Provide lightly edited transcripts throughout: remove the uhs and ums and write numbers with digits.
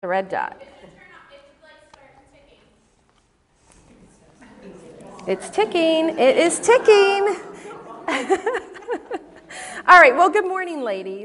The red dot. It's ticking. It is ticking. All right, well, good morning, ladies.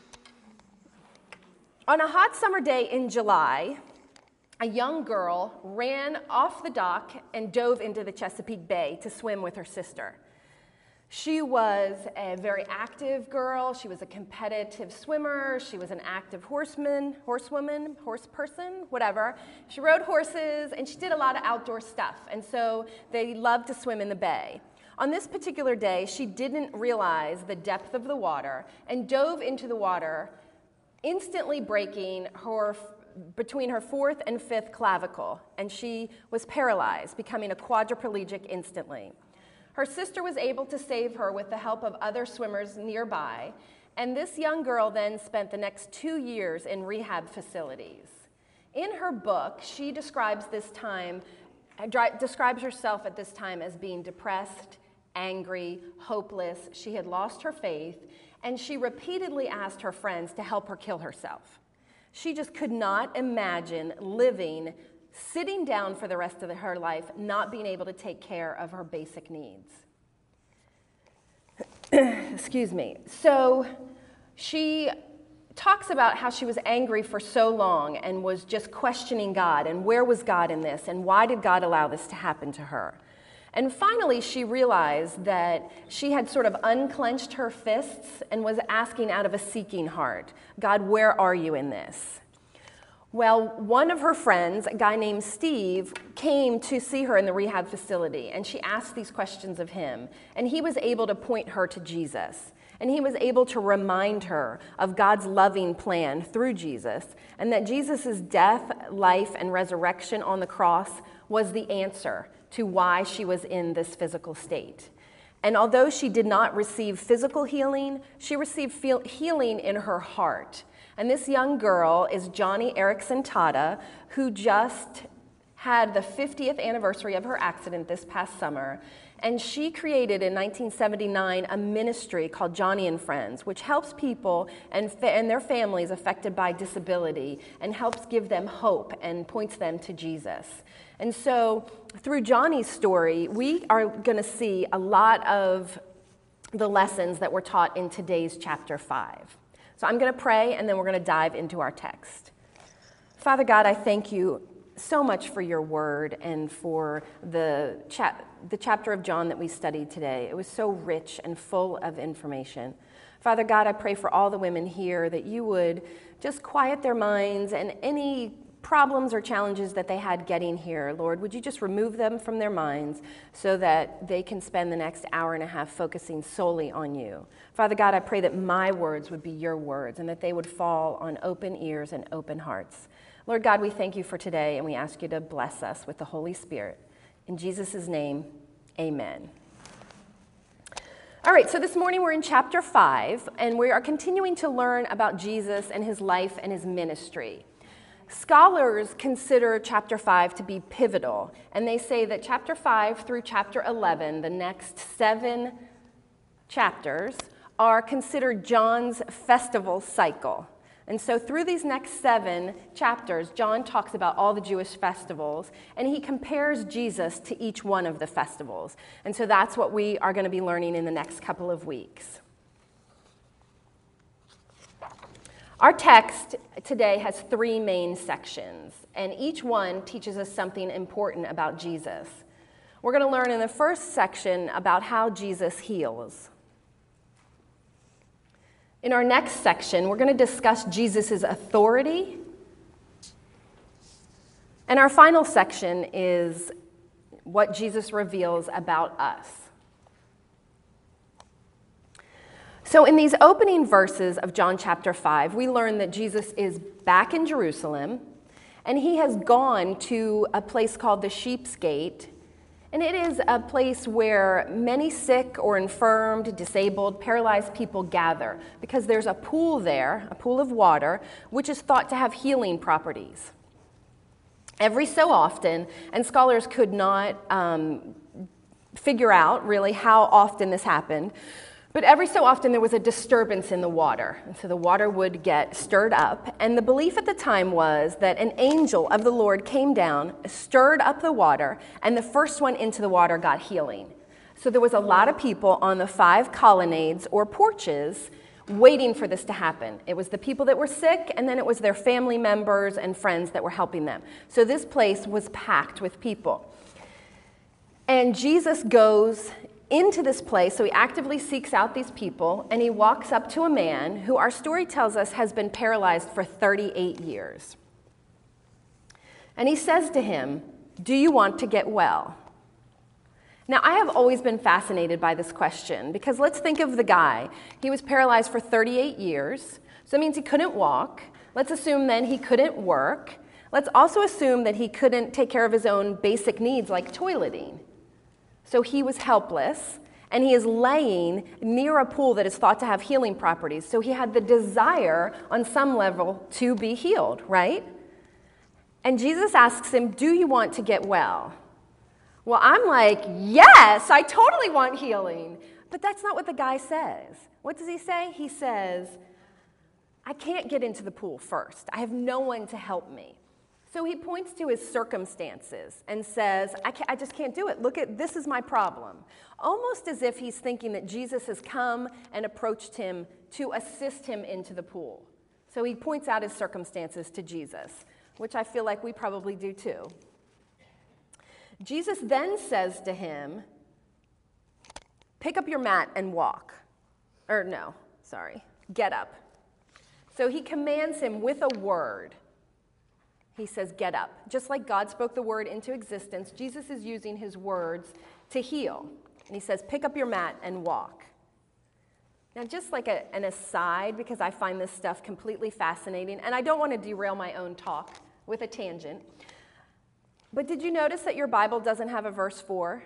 On a hot summer day in July, a young girl ran off the dock and dove into the Chesapeake Bay to swim with her sister. She was a very active girl. She was a competitive swimmer. She was an active horsewoman, horseperson, whatever. She rode horses, and she did a lot of outdoor stuff, and so they loved to swim in the bay. On this particular day, she didn't realize the depth of the water and dove into the water, instantly breaking between her fourth and fifth clavicle, and she was paralyzed, becoming a quadriplegic instantly. Her sister was able to save her with the help of other swimmers nearby, and this young girl then spent the next 2 years in rehab facilities. In her book, she describes herself at this time as being depressed, angry, hopeless. She had lost her faith, and she repeatedly asked her friends to help her kill herself. She just could not imagine sitting down for the rest of her life, not being able to take care of her basic needs. Excuse me. So she talks about how she was angry for so long and was just questioning God, and where was God in this, and why did God allow this to happen to her? And finally, she realized that she had sort of unclenched her fists and was asking out of a seeking heart, God, where are you in this? Well, one of her friends, a guy named Steve, came to see her in the rehab facility, and she asked these questions of him, and he was able to point her to Jesus, and he was able to remind her of God's loving plan through Jesus, and that Jesus' death, life, and resurrection on the cross was the answer to why she was in this physical state. And although she did not receive physical healing, she received healing in her heart. And this young girl is Joni Eareckson Tada, who just had the 50th anniversary of her accident this past summer. And she created in 1979 a ministry called Joni and Friends, which helps people and their families affected by disability and helps give them hope and points them to Jesus. And so through Joni's story, we are going to see a lot of the lessons that were taught in today's chapter 5. So I'm going to pray, and then we're going to dive into our text. Father God, I thank you so much for your word and for the chapter of John that we studied today. It was so rich and full of information. Father God, I pray for all the women here that you would just quiet their minds, and any problems or challenges that they had getting here, Lord, would you just remove them from their minds so that they can spend the next hour and a half focusing solely on you. Father God, I pray that my words would be your words and that they would fall on open ears and open hearts. Lord God, we thank you for today, and we ask you to bless us with the Holy Spirit. In Jesus' name, amen. All right, so this morning we're in chapter 5, and we are continuing to learn about Jesus and his life and his ministry. Scholars consider chapter 5 to be pivotal, and they say that chapter 5 through chapter 11, the next 7 chapters, are considered John's festival cycle. And so through these next 7 chapters, John talks about all the Jewish festivals, and he compares Jesus to each one of the festivals. And so that's what we are going to be learning in the next couple of weeks. Our text today has 3 main sections, and each one teaches us something important about Jesus. We're going to learn in the first section about how Jesus heals. In our next section, we're going to discuss Jesus' authority. And our final section is what Jesus reveals about us. So in these opening verses of John chapter 5, we learn that Jesus is back in Jerusalem, and he has gone to a place called the Sheep's Gate, and it is a place where many sick or infirmed, disabled, paralyzed people gather, because there's a pool there, a pool of water, which is thought to have healing properties. Every so often, and scholars could not figure out really how often this happened, But every so often there was a disturbance in the water, and so the water would get stirred up, and the belief at the time was that an angel of the Lord came down, stirred up the water, and the first one into the water got healing. So there was a lot of people on the 5 colonnades or porches waiting for this to happen. It was the people that were sick, and then it was their family members and friends that were helping them. So this place was packed with people. And Jesus goes into this place, so he actively seeks out these people, and he walks up to a man who our story tells us has been paralyzed for 38 years. And he says to him, "Do you want to get well?" Now, I have always been fascinated by this question, because let's think of the guy. He was paralyzed for 38 years, so that means he couldn't walk. Let's assume then he couldn't work. Let's also assume that he couldn't take care of his own basic needs like toileting. So he was helpless, and he is laying near a pool that is thought to have healing properties. So he had the desire on some level to be healed, right? And Jesus asks him, "Do you want to get well?" Well, I'm like, yes, I totally want healing. But that's not what the guy says. What does he say? He says, "I can't get into the pool first. I have no one to help me." So he points to his circumstances and says, I just can't do it. Look at, this is my problem. Almost as if he's thinking that Jesus has come and approached him to assist him into the pool. So he points out his circumstances to Jesus, which I feel like we probably do too. Jesus then says to him, "Pick up your mat and walk." Get up. So he commands him with a word. He says, "Get up." Just like God spoke the word into existence, Jesus is using his words to heal. And he says, "Pick up your mat and walk." Now, just like an aside, because I find this stuff completely fascinating, and I don't want to derail my own talk with a tangent, but did you notice that your Bible doesn't have a verse 4?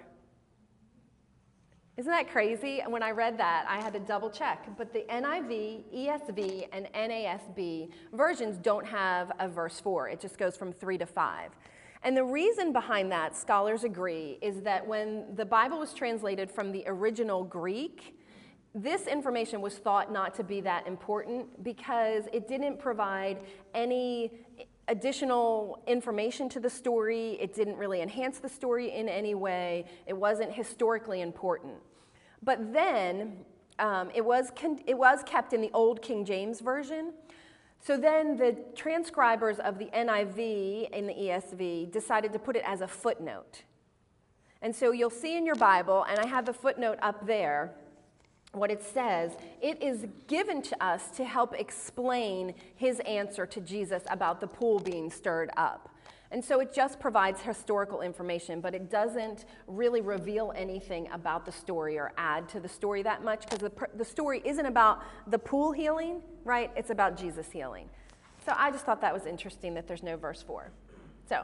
Isn't that crazy? And when I read that, I had to double check. But the NIV, ESV, and NASB versions don't have a verse 4. It just goes from 3 to 5. And the reason behind that, scholars agree, is that when the Bible was translated from the original Greek, this information was thought not to be that important because it didn't provide any additional information to the story. It didn't really enhance the story in any way. It wasn't historically important. But then it was kept in the old King James Version. So then the transcribers of the NIV and the ESV decided to put it as a footnote. And so you'll see in your Bible, and I have the footnote up there, what it says, it is given to us to help explain his answer to Jesus about the pool being stirred up. And so it just provides historical information, but it doesn't really reveal anything about the story or add to the story that much, because the story isn't about the pool healing, right? It's about Jesus healing. So I just thought that was interesting that there's no verse 4. So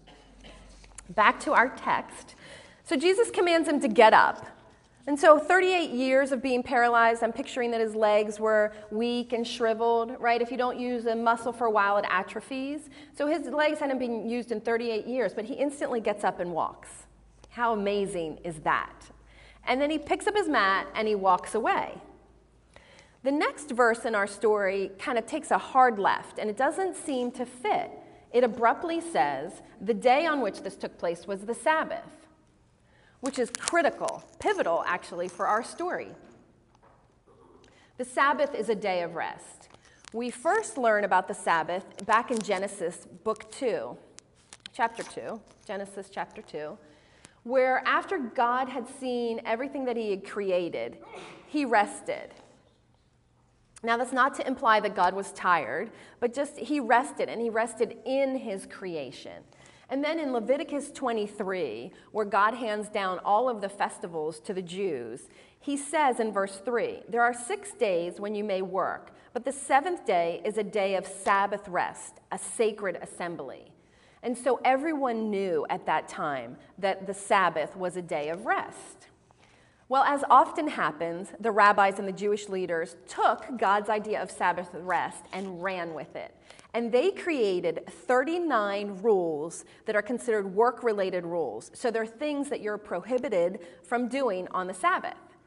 back to our text. So Jesus commands him to get up. And so 38 years of being paralyzed, I'm picturing that his legs were weak and shriveled, right? If you don't use a muscle for a while, it atrophies. So his legs hadn't been used in 38 years, but he instantly gets up and walks. How amazing is that? And then he picks up his mat and he walks away. The next verse in our story kind of takes a hard left, and it doesn't seem to fit. It abruptly says, the day on which this took place was the Sabbath, which is critical, pivotal actually, for our story. The Sabbath is a day of rest. We first learn about the Sabbath back in Genesis book 2, chapter 2, Genesis chapter 2, where after God had seen everything that he had created, he rested. Now, that's not to imply that God was tired, but just he rested, and he rested in his creation. And then in Leviticus 23, where God hands down all of the festivals to the Jews, he says in verse 3, there are 6 days when you may work, but the seventh day is a day of Sabbath rest, a sacred assembly. And so everyone knew at that time that the Sabbath was a day of rest. Well, as often happens, the rabbis and the Jewish leaders took God's idea of Sabbath rest and ran with it. And they created 39 rules that are considered work-related rules. So they're things that you're prohibited from doing on the Sabbath.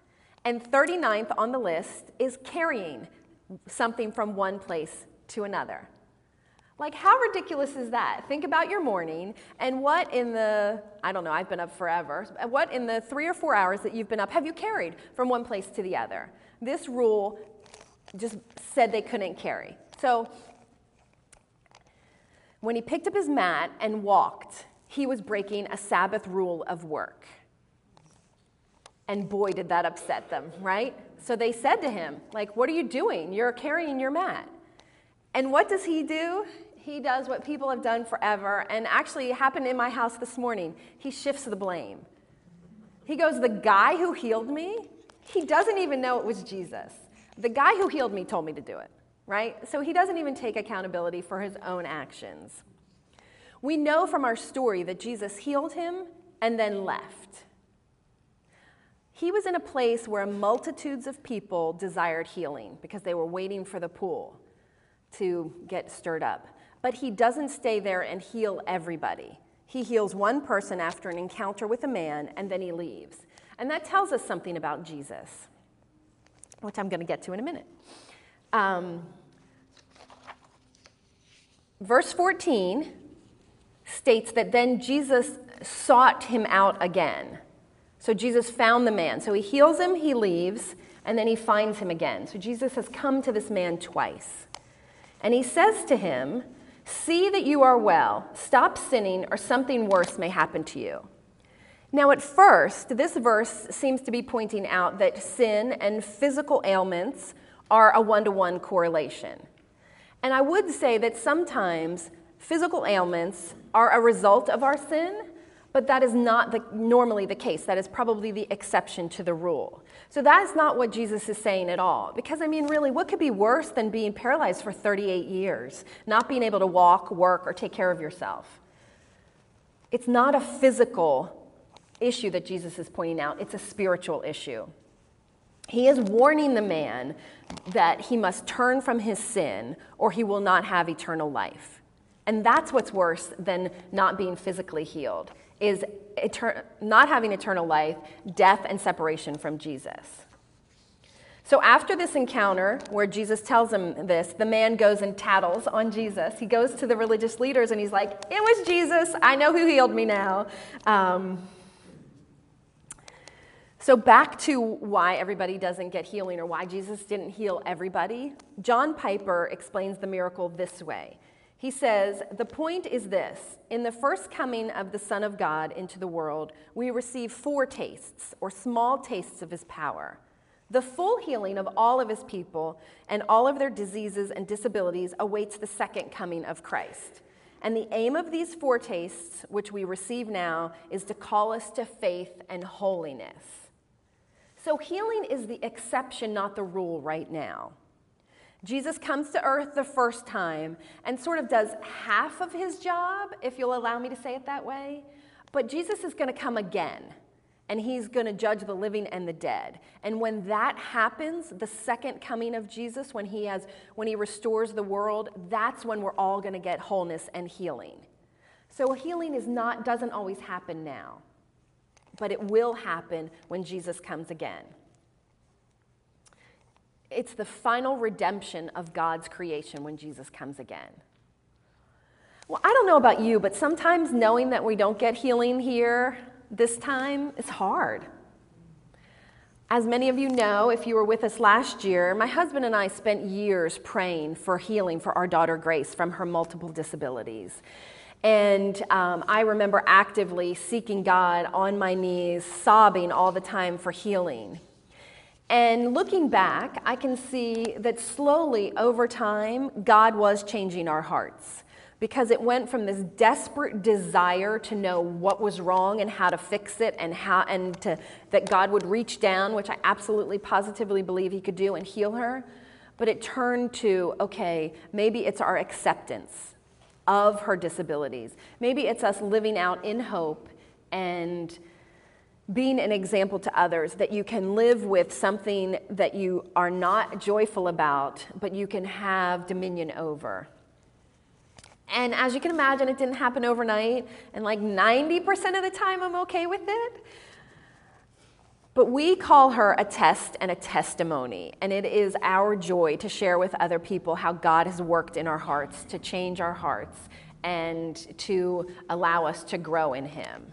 And 39th on the list is carrying something from one place to another. Like, how ridiculous is that? Think about your morning, and what in the, I don't know, I've been up forever, what in the 3 or 4 hours that you've been up have you carried from one place to the other? This rule just said they couldn't carry. So when he picked up his mat and walked, he was breaking a Sabbath rule of work. And boy, did that upset them, right? So they said to him, like, what are you doing? You're carrying your mat. And what does he do? He does what people have done forever, and actually it happened in my house this morning. He shifts the blame. He goes, the guy who healed me, he doesn't even know it was Jesus. The guy who healed me told me to do it, right? So he doesn't even take accountability for his own actions. We know from our story that Jesus healed him and then left. He was in a place where multitudes of people desired healing because they were waiting for the pool to get stirred up. But he doesn't stay there and heal everybody. He heals one person after an encounter with a man, and then he leaves. And that tells us something about Jesus, which I'm going to get to in a minute. Verse 14 states that then Jesus sought him out again. So Jesus found the man. So he heals him, he leaves, and then he finds him again. So Jesus has come to this man twice. And he says to him, see that you are well, stop sinning, or something worse may happen to you. Now at first, this verse seems to be pointing out that sin and physical ailments are a one-to-one correlation. And I would say that sometimes physical ailments are a result of our sin, but that is not normally the case. That is probably the exception to the rule. So that is not what Jesus is saying at all. Because, I mean, really, what could be worse than being paralyzed for 38 years, not being able to walk, work, or take care of yourself? It's not a physical issue that Jesus is pointing out. It's a spiritual issue. He is warning the man that he must turn from his sin or he will not have eternal life. And that's what's worse than not being physically healed, is not having eternal life, death, and separation from Jesus. So after this encounter where Jesus tells him this, the man goes and tattles on Jesus. He goes to the religious leaders and he's like, it was Jesus. I know who healed me now. So back to why everybody doesn't get healing or why Jesus didn't heal everybody. John Piper explains the miracle this way. He says, the point is this: in the first coming of the Son of God into the world, we receive foretastes or small tastes of his power. The full healing of all of his people and all of their diseases and disabilities awaits the second coming of Christ. And the aim of these foretastes, which we receive now, is to call us to faith and holiness. So healing is the exception, not the rule right now. Jesus comes to earth the first time and sort of does half of his job, if you'll allow me to say it that way. But Jesus is going to come again, and he's going to judge the living and the dead. And when that happens, the second coming of Jesus, when he restores the world, that's when we're all going to get wholeness and healing. So healing doesn't always happen now, but it will happen when Jesus comes again. It's the final redemption of God's creation when Jesus comes again. Well, I don't know about you, but sometimes knowing that we don't get healing here this time is hard. As many of you know, if you were with us last year, my husband and I spent years praying for healing for our daughter Grace from her multiple disabilities. And I remember actively seeking God on my knees, sobbing all the time for healing. And looking back, I can see that slowly over time, God was changing our hearts, because it went from this desperate desire to know what was wrong and how to fix it, and that God would reach down, which I absolutely positively believe he could do, and heal her. But it turned to, okay, maybe it's our acceptance of her disabilities. Maybe it's us living out in hope and being an example to others, that you can live with something that you are not joyful about, but you can have dominion over. And as you can imagine, it didn't happen overnight, and like 90% of the time I'm okay with it. But we call her a test and a testimony, and it is our joy to share with other people how God has worked in our hearts to change our hearts and to allow us to grow in Him.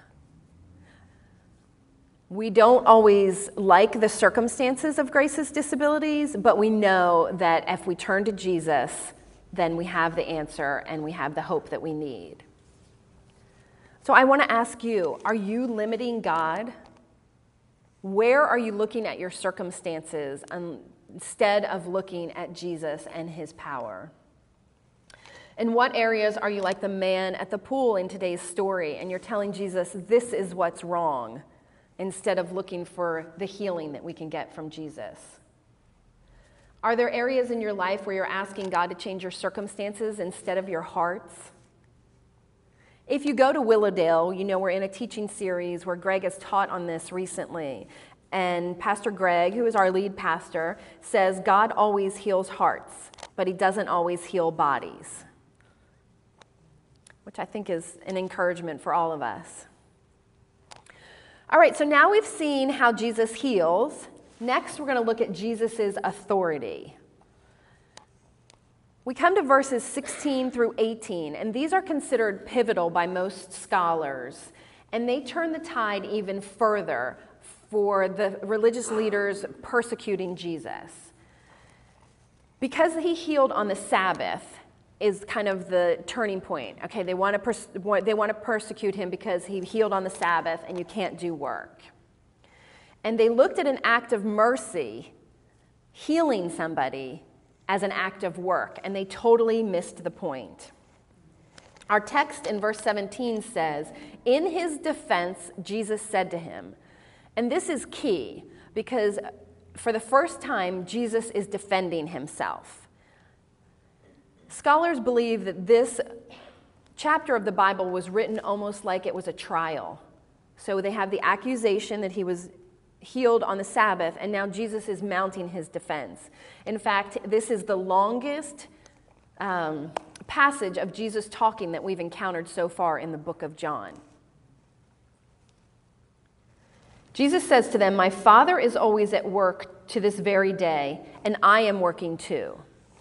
We don't always like the circumstances of Grace's disabilities, but we know that if we turn to Jesus, then we have the answer and we have the hope that we need. So I want to ask you, are you limiting God? Where are you looking at your circumstances instead of looking at Jesus and His power? In what areas are you like the man at the pool in today's story and you're telling Jesus, this is what's wrong, instead of looking for the healing that we can get from Jesus? Are there areas in your life where you're asking God to change your circumstances instead of your hearts? If you go to Willowdale, you know we're in a teaching series where Greg has taught on this recently. And Pastor Greg, who is our lead pastor, says God always heals hearts, but He doesn't always heal bodies, which I think is an encouragement for all of us. All right, so now we've seen how Jesus heals. Next, we're going to look at Jesus' authority. We come to verses 16 through 18, and these are considered pivotal by most scholars, and they turn the tide even further for the religious leaders persecuting Jesus. Because He healed on the Sabbath is kind of the turning point. Okay, they want to persecute Him because He healed on the Sabbath and you can't do work. And they looked at an act of mercy, healing somebody, as an act of work, and they totally missed the point. Our text in verse 17 says, in His defense, Jesus said to him, and this is key because for the first time, Jesus is defending Himself. Scholars believe that this chapter of the Bible was written almost like it was a trial. So they have the accusation that He was healed on the Sabbath, and now Jesus is mounting His defense. In fact, this is the longest passage of Jesus talking that we've encountered so far in the book of John. Jesus says to them, my Father is always at work to this very day, and I am working too.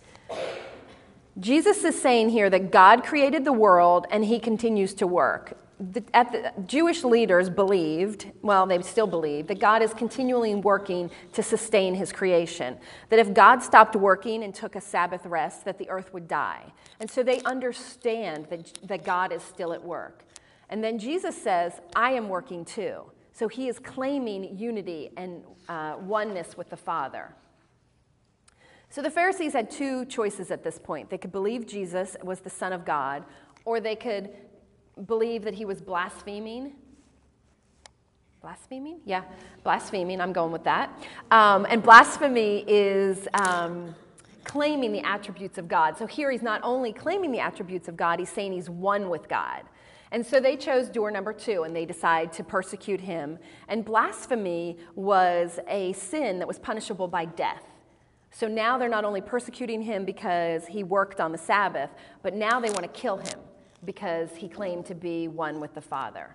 Jesus is saying here that God created the world and He continues to work. The Jewish leaders believed, well, they still believe, that God is continually working to sustain His creation. That if God stopped working and took a Sabbath rest, that the earth would die. And so they understand that God is still at work. And then Jesus says, I am working too. So He is claiming unity and oneness with the Father. So the Pharisees had two choices at this point. They could believe Jesus was the Son of God, or they could believe that He was blaspheming. Blaspheming? Yeah, blaspheming. I'm going with that. And blasphemy is claiming the attributes of God. So here He's not only claiming the attributes of God, He's saying He's one with God. And so they chose door number 2, and they decided to persecute Him. And blasphemy was a sin that was punishable by death. So now they're not only persecuting Him because He worked on the Sabbath, but now they want to kill Him because He claimed to be one with the Father.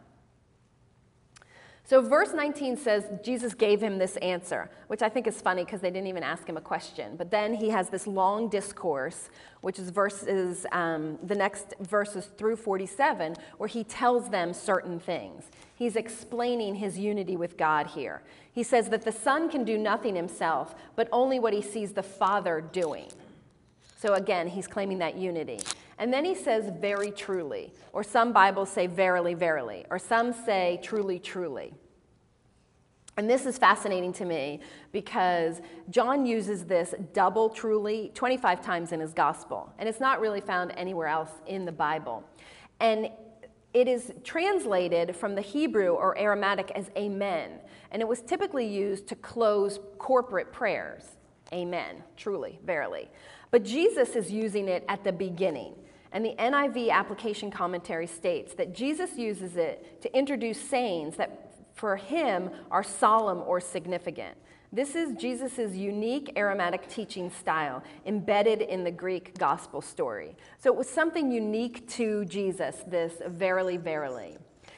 So verse 19 says Jesus gave him this answer, which I think is funny because they didn't even ask Him a question. But then He has this long discourse, which is the next verses through 47, where He tells them certain things. He's explaining His unity with God here. He says that the Son can do nothing Himself, but only what He sees the Father doing. So again, He's claiming that unity. And then He says, very truly, or some Bibles say verily, verily, or some say truly, truly. And this is fascinating to me because John uses this double truly 25 times in his gospel, and it's not really found anywhere else in the Bible. And it is translated from the Hebrew or Aramaic as amen, and it was typically used to close corporate prayers. Amen, truly, verily. But Jesus is using it at the beginning. And the NIV application commentary states that Jesus uses it to introduce sayings that for Him are solemn or significant. This is Jesus' unique Aramaic teaching style embedded in the Greek gospel story. So it was something unique to Jesus, this verily, verily.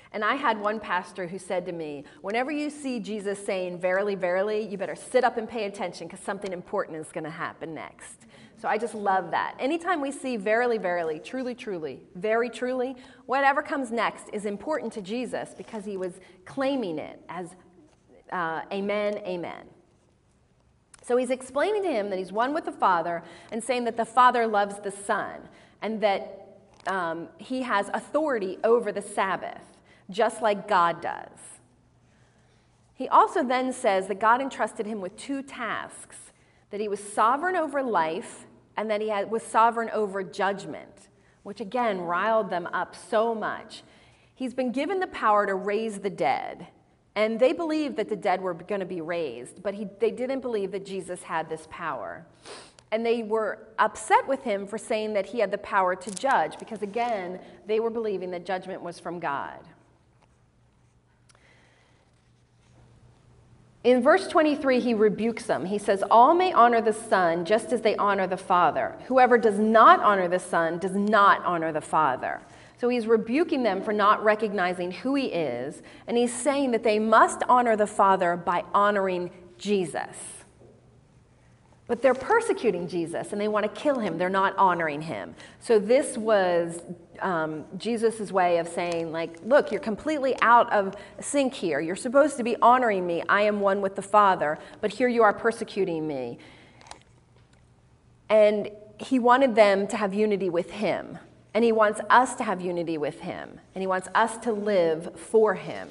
And I had one pastor who said to me, whenever you see Jesus saying, verily, verily, you better sit up and pay attention because something important is going to happen next. So I just love that. Anytime we see verily, verily, truly, truly, very truly, whatever comes next is important to Jesus because he was claiming it as amen, amen. So he's explaining to him that he's one with the Father and saying that the Father loves the Son and that he has authority over the Sabbath, just like God does. He also then says that God entrusted him with two tasks, that he was sovereign over life and that he was sovereign over judgment, which again riled them up so much. He's been given the power to raise the dead, and they believed that the dead were going to be raised, but they didn't believe that Jesus had this power. And they were upset with him for saying that he had the power to judge, because again, they were believing that judgment was from God. In verse 23, he rebukes them. He says, all may honor the Son just as they honor the Father. Whoever does not honor the Son does not honor the Father. So he's rebuking them for not recognizing who he is, and he's saying that they must honor the Father by honoring Jesus. But they're persecuting Jesus, and they want to kill him. They're not honoring him. So this was Jesus' way of saying, like, look, you're completely out of sync here. You're supposed to be honoring me. I am one with the Father, but here you are persecuting me. And he wanted them to have unity with him, and he wants us to have unity with him, and he wants us to live for him.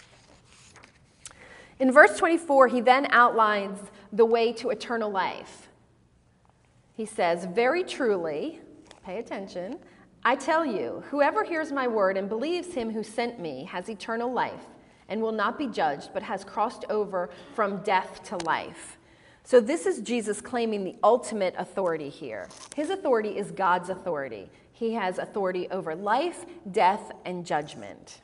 In verse 24, he then outlines the way to eternal life. He says, very truly, pay attention, I tell you, whoever hears my word and believes him who sent me has eternal life and will not be judged, but has crossed over from death to life. So this is Jesus claiming the ultimate authority here. His authority is God's authority. He has authority over life, death, and judgment.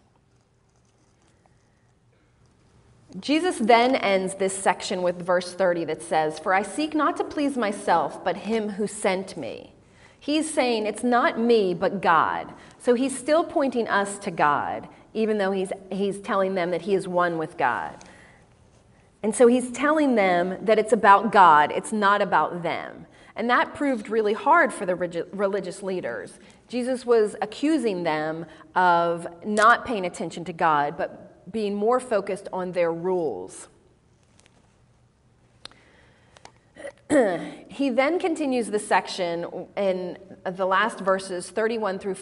Jesus then ends this section with verse 30 that says, for I seek not to please myself, but him who sent me. He's saying it's not me, but God. So he's still pointing us to God, even though he's telling them that he is one with God. And so he's telling them that it's about God, it's not about them. And that proved really hard for the religious leaders. Jesus was accusing them of not paying attention to God, but being more focused on their rules. He then continues the section in the last verses 31 through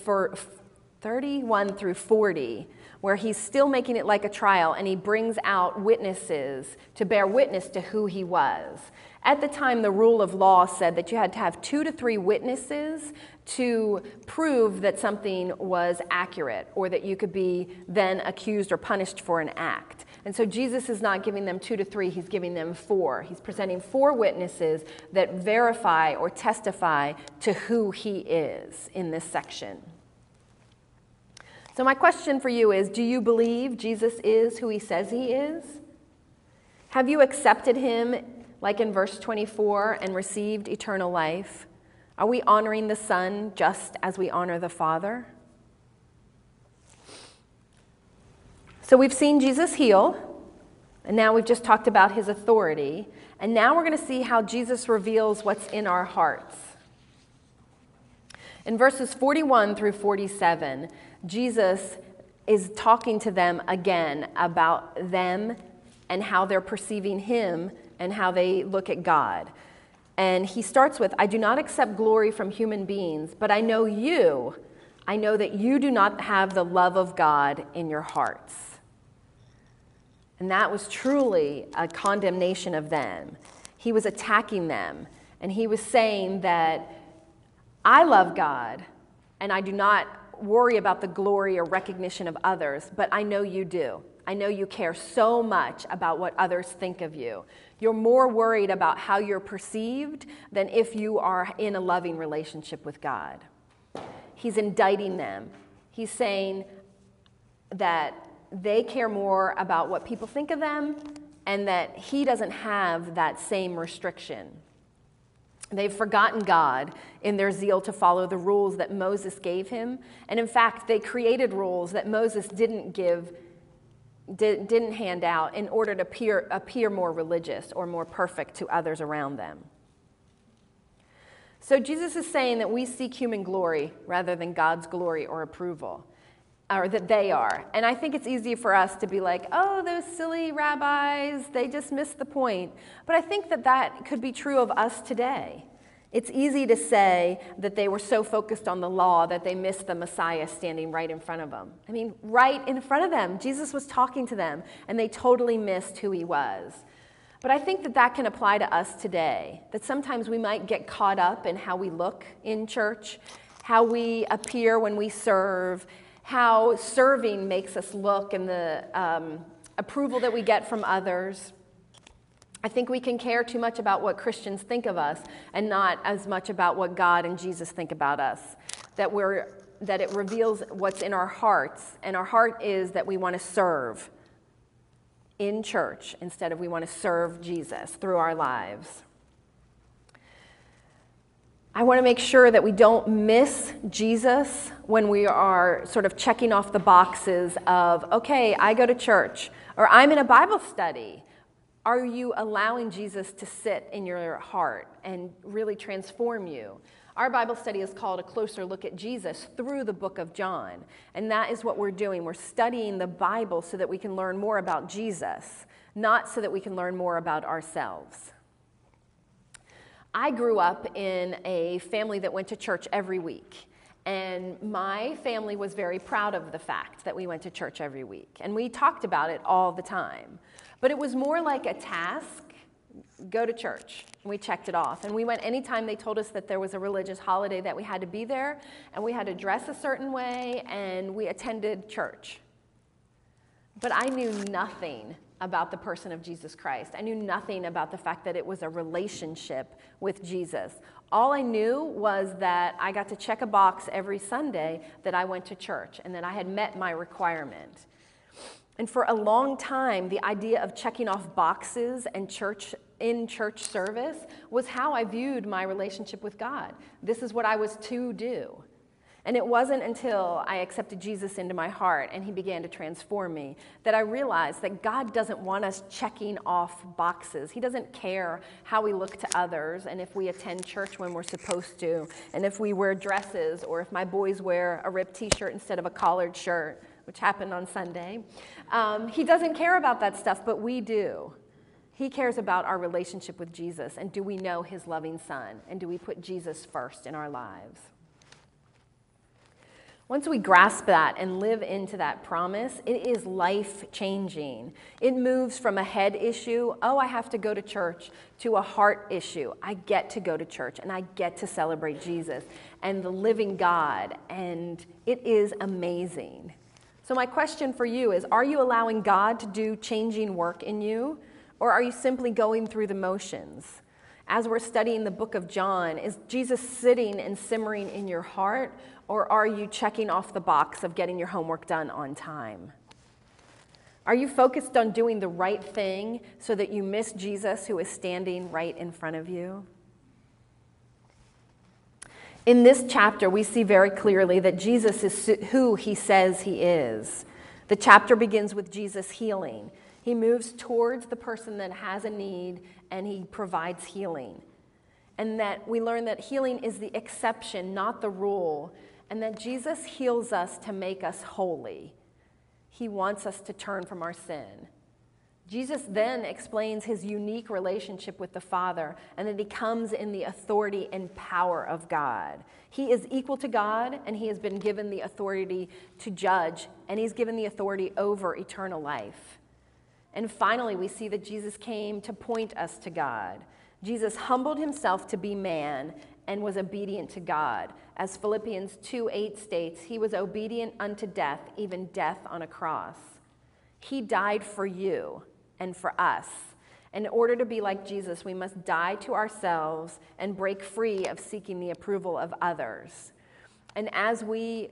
40, where he's still making it like a trial, and he brings out witnesses to bear witness to who he was. At the time, the rule of law said that you had to have 2 to 3 witnesses to prove that something was accurate or that you could be then accused or punished for an act. And so Jesus is not giving them 2 to 3, he's giving them 4. He's presenting 4 witnesses that verify or testify to who he is in this section. So my question for you is, do you believe Jesus is who he says he is? Have you accepted him, like in verse 24, and received eternal life? Are we honoring the Son just as we honor the Father? So we've seen Jesus heal, and now we've just talked about his authority, and now we're going to see how Jesus reveals what's in our hearts. In verses 41 through 47, Jesus is talking to them again about them and how they're perceiving him and how they look at God. And he starts with, I do not accept glory from human beings, but I know you. I know that you do not have the love of God in your hearts. And that was truly a condemnation of them. He was attacking them, and he was saying that I love God, and I do not worry about the glory or recognition of others, but I know you do. I know you care so much about what others think of you. You're more worried about how you're perceived than if you are in a loving relationship with God. He's indicting them. He's saying that they care more about what people think of them and that he doesn't have that same restriction. They've forgotten God in their zeal to follow the rules that Moses gave him. And in fact, they created rules that Moses didn't hand out in order to appear more religious or more perfect to others around them. So Jesus is saying that we seek human glory rather than God's glory or approval, or that they are. And I think it's easy for us to be like, oh, those silly rabbis, they just missed the point. But I think that could be true of us today. It's easy to say that they were so focused on the law that they missed the Messiah standing right in front of them. I mean, right in front of them. Jesus was talking to them, and they totally missed who he was. But I think that can apply to us today, that sometimes we might get caught up in how we look in church, how we appear when we serve, how serving makes us look, and the approval that we get from others. I think we can care too much about what Christians think of us and not as much about what God and Jesus think about us, that it reveals what's in our hearts, and our heart is that we want to serve in church instead of we want to serve Jesus through our lives. I want to make sure that we don't miss Jesus when we are sort of checking off the boxes of, okay, I go to church, or I'm in a Bible study. Are you allowing Jesus to sit in your heart and really transform you? Our Bible study is called A Closer Look at Jesus through the book of John. And that is what we're doing. We're studying the Bible so that we can learn more about Jesus, not so that we can learn more about ourselves. I grew up in a family that went to church every week. And my family was very proud of the fact that we went to church every week. And we talked about it all the time. But it was more like a task. Go to church. We checked it off. And we went anytime they told us that there was a religious holiday that we had to be there, and we had to dress a certain way, and we attended church. But I knew nothing about the person of Jesus Christ. I knew nothing about the fact that it was a relationship with Jesus. All I knew was that I got to check a box every Sunday that I went to church and that I had met my requirement. And for a long time, the idea of checking off boxes and church service was how I viewed my relationship with God. This is what I was to do. And it wasn't until I accepted Jesus into my heart and he began to transform me that I realized that God doesn't want us checking off boxes. He doesn't care how we look to others and if we attend church when we're supposed to, and if we wear dresses, or if my boys wear a ripped t-shirt instead of a collared shirt, which happened on Sunday. He doesn't care about that stuff, but we do. He cares about our relationship with Jesus, and do we know his loving son, and do we put Jesus first in our lives? Once we grasp that and live into that promise, it is life-changing. It moves from a head issue, oh, I have to go to church, to a heart issue. I get to go to church, and I get to celebrate Jesus and the living God, and it is amazing. So my question for you is, are you allowing God to do changing work in you, or are you simply going through the motions? As we're studying the book of John, is Jesus sitting and simmering in your heart, or are you checking off the box of getting your homework done on time? Are you focused on doing the right thing so that you miss Jesus, who is standing right in front of you? In this chapter, we see very clearly that Jesus is who he says he is. The chapter begins with Jesus healing. He moves towards the person that has a need, and he provides healing. And that we learn that healing is the exception, not the rule, and that Jesus heals us to make us holy. He wants us to turn from our sin. Jesus then explains his unique relationship with the Father, and that he comes in the authority and power of God. He is equal to God, and he has been given the authority to judge, and he's given the authority over eternal life. And finally, we see that Jesus came to point us to God. Jesus humbled himself to be man and was obedient to God. As Philippians 2:8 states, he was obedient unto death, even death on a cross. He died for you and for us. In order to be like Jesus, we must die to ourselves and break free of seeking the approval of others. And as we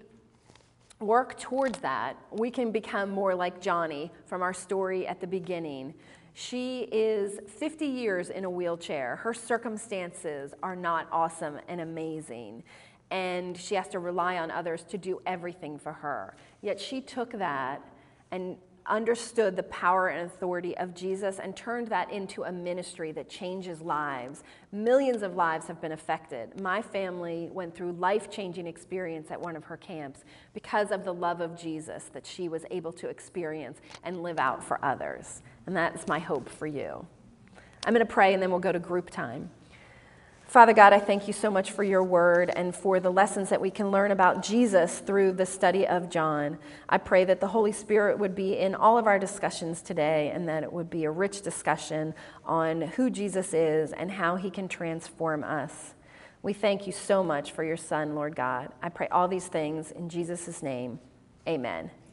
work towards that, we can become more like Johnny from our story at the beginning. She is 50 years in a wheelchair. Her circumstances are not awesome and amazing, and she has to rely on others to do everything for her. Yet she took that and understood the power and authority of Jesus and turned that into a ministry that changes lives. Millions of lives have been affected. My family went through life-changing experience at one of her camps because of the love of Jesus that she was able to experience and live out for others. And that's my hope for you. I'm going to pray and then we'll go to group time. Father God, I thank you so much for your word and for the lessons that we can learn about Jesus through the study of John. I pray that the Holy Spirit would be in all of our discussions today and that it would be a rich discussion on who Jesus is and how he can transform us. We thank you so much for your Son, Lord God. I pray all these things in Jesus' name. Amen.